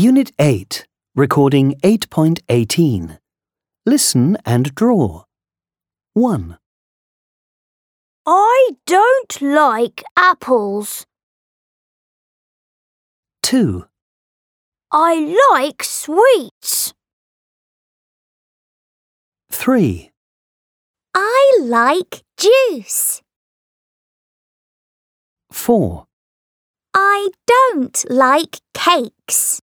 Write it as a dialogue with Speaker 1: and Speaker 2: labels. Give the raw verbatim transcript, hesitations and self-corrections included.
Speaker 1: Unit eight, recording eight point eighteen. Listen and draw. one.
Speaker 2: I don't like apples.
Speaker 1: two.
Speaker 2: I like sweets.
Speaker 1: three.
Speaker 2: I like juice.
Speaker 1: four.
Speaker 2: I don't like cakes.